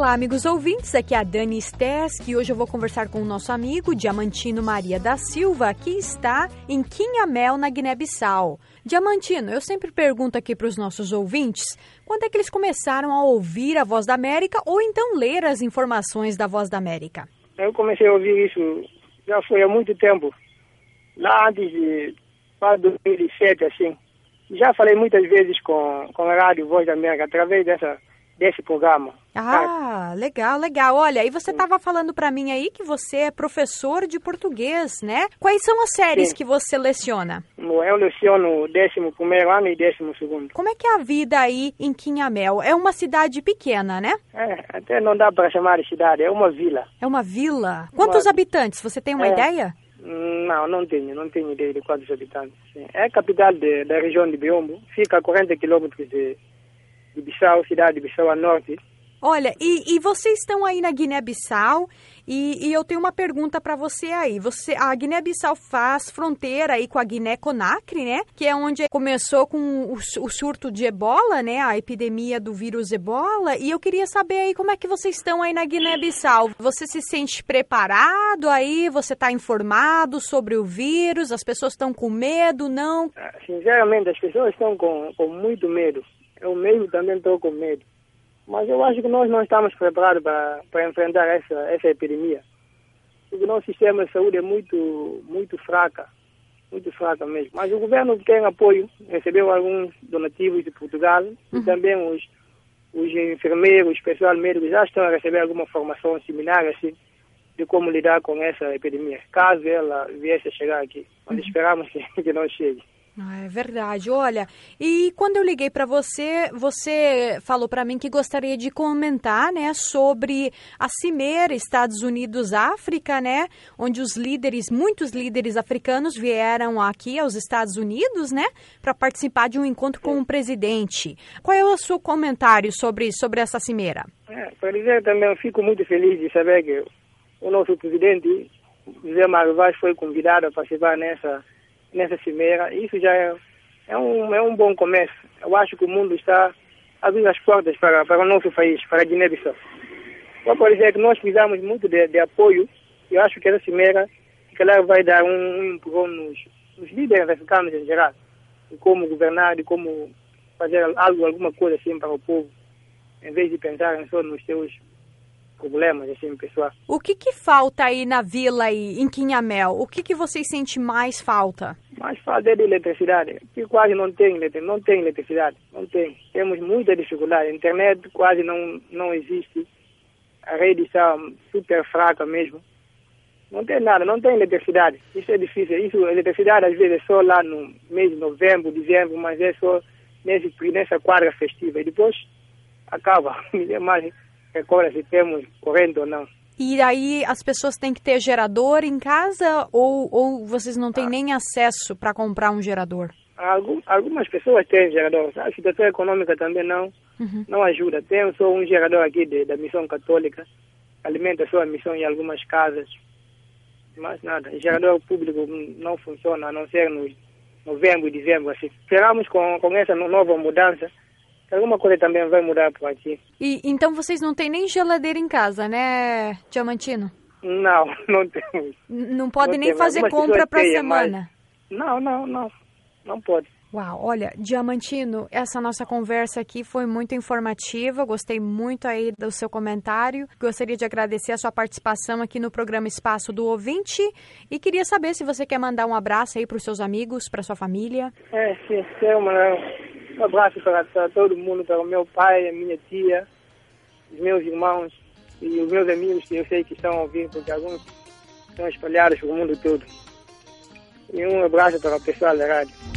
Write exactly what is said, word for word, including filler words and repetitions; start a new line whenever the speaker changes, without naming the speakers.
Olá, amigos ouvintes, aqui é a Dani Stess, e hoje eu vou conversar com o nosso amigo Diamantino Maria da Silva, que está em Quinhamel, na Guiné-Bissau. Diamantino, eu sempre pergunto aqui para os nossos ouvintes, quando é que eles começaram a ouvir a Voz da América ou então ler as informações da Voz da América?
Eu comecei a ouvir isso, já foi há muito tempo, lá antes de para dois mil e sete, assim. Já falei muitas vezes com, com a Rádio Voz da América, através dessa, desse programa.
Ah, tá? legal, legal. Olha, e você estava falando para mim aí que você é professor de português, né? Quais são as séries Sim. que você leciona?
Eu leciono o décimo primeiro ano e décimo segundo.
Como é que é a vida aí em Quinhamel? É uma cidade pequena, né?
É, até não dá para chamar de cidade, é uma vila.
É uma vila? Quantos uma... habitantes? Você tem uma é... ideia?
Não, não tenho, não tenho ideia de quantos habitantes. É a capital de, da região de Biombo, fica a quarenta quilômetros de, de Bissau, cidade de Bissau a norte.
Olha, e, e vocês estão aí na Guiné-Bissau e, e eu tenho uma pergunta para você aí. Você, a Guiné-Bissau faz fronteira aí com a Guiné-Conakry, né? Que é onde começou com o, o surto de ebola, né? A epidemia do vírus ebola. E eu queria saber aí como é que vocês estão aí na Guiné-Bissau. Você se sente preparado aí? Você está informado sobre o vírus? As pessoas estão com medo, não?
Sinceramente, as pessoas estão com, com muito medo. Eu mesmo também estou com medo. Mas eu acho que nós não estamos preparados para, para enfrentar essa, essa epidemia. Porque o nosso sistema de saúde é muito, muito fraca, muito fraca mesmo. Mas o governo tem apoio, recebeu alguns donativos de Portugal, uhum. e também os, os enfermeiros, pessoal médico já estão a receber alguma formação similar assim, de como lidar com essa epidemia, caso ela viesse a chegar aqui. Mas uhum. esperamos que, que não chegue.
Ah, é verdade. Olha, e quando eu liguei para você, você falou para mim que gostaria de comentar, né, sobre a Cimeira Estados Unidos-África, né, onde os líderes, muitos líderes africanos vieram aqui aos Estados Unidos, né, para participar de um encontro com o presidente. Qual é o seu comentário sobre, sobre essa cimeira?
É, para dizer também, eu fico muito feliz de saber que o nosso presidente, José Mário Vaz, foi convidado a participar nessa nessa cimeira. Isso já é, é, um, é um bom começo. Eu acho que o mundo está abrindo as portas para, para o nosso país, para a Guiné-Bissau. Só por dizer que nós precisamos muito de, de apoio. Eu acho que essa cimeira que ela vai dar um, um empurrão nos, nos líderes africanos em geral, de como governar, de como fazer algo, alguma coisa assim para o povo, em vez de pensar só nos seus problemas, assim, pessoal.
O que que falta aí na vila, aí, em Quinhamel? O que que vocês sentem mais falta?
Mais falta é de eletricidade, que quase não tem, não tem eletricidade, não tem. Temos muita dificuldade, a internet quase não, não existe, a rede está super fraca mesmo. Não tem nada, não tem eletricidade, isso é difícil. Isso, a eletricidade às vezes é só lá no mês de novembro, dezembro, mas é só nesse, nessa quadra festiva, e depois acaba, mais recorda se temos corrente ou não.
E aí as pessoas têm que ter gerador em casa ou, ou vocês não têm ah. nem acesso para comprar um gerador?
Algum, algumas pessoas têm gerador. A situação econômica também não, uhum. não ajuda. Tem só um gerador aqui de, da Missão Católica, alimenta só a missão em algumas casas. Mas nada, o gerador público não funciona, a não ser no novembro e dezembro. Assim. Esperamos com, com essa nova mudança, alguma coisa também vai mudar por aqui.
E então vocês não têm nem geladeira em casa, né, Diamantino?
Não, não temos.
N não pode
não
nem
temos.
fazer
Algumas
compra para a
têm,
semana?
Mas... Não, não, não. Não pode.
Uau, olha, Diamantino, essa nossa conversa aqui foi muito informativa, gostei muito aí do seu comentário, gostaria de agradecer a sua participação aqui no programa Espaço do Ouvinte e queria saber se você quer mandar um abraço aí para os seus amigos, para sua família.
É, sim, é uma... Um abraço para, para todo mundo, para o meu pai, a minha tia, os meus irmãos e os meus amigos que eu sei que estão a ouvir, porque alguns estão espalhados pelo mundo todo. E um abraço para o pessoal da rádio.